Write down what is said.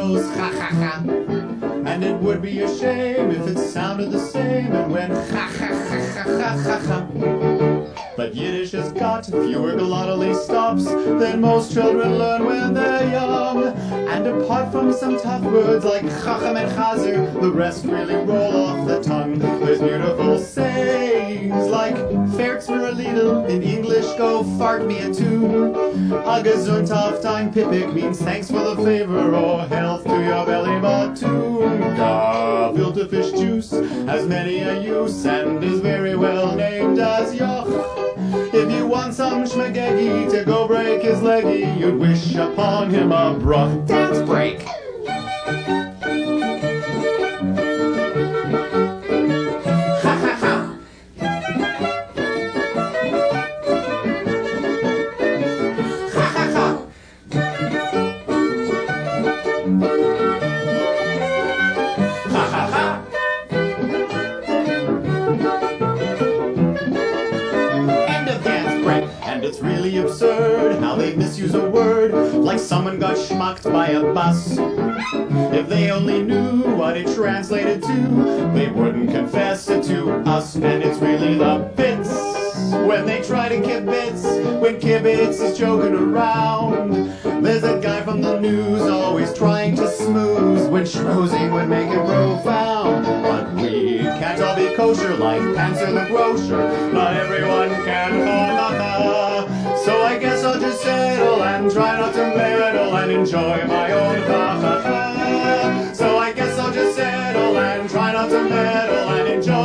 goes ha ha ha. And it would be a shame if it sounded the same and went ha ha ha ha ha ha ha. But Yiddish has got fewer glottally stops than most children learn when they're young. And apart from some tough words like chacham and chazer, the rest really roll off the tongue. There's beautiful sayings like Fertz mir a Lidl, in English go fart me a tune. A gesundhaft ein Pipik means thanks for the favor or health to your belly button. Gefilte fish juice has many a use and is very well named as yoch. If you want some schmagegi to go break his leggy, you'd wish upon him a bruh dance break. Ha ha ha. Ha ha ha. Ha ha ha. And it's really absurd how they misuse a word like someone got schmucked by a bus. If they only knew what it translated to, they wouldn't confess it to us. And it's really the bits when they try to kibitz, when kibitz is joking around. There's a guy from the news always trying to smooth when schmoozing would make it profound. But we can't all be kosher like Panzer the grocer. Not everyone can so I guess I'll just settle and try not to meddle and enjoy my own ha ha ha. So I guess I'll just settle and try not to meddle and enjoy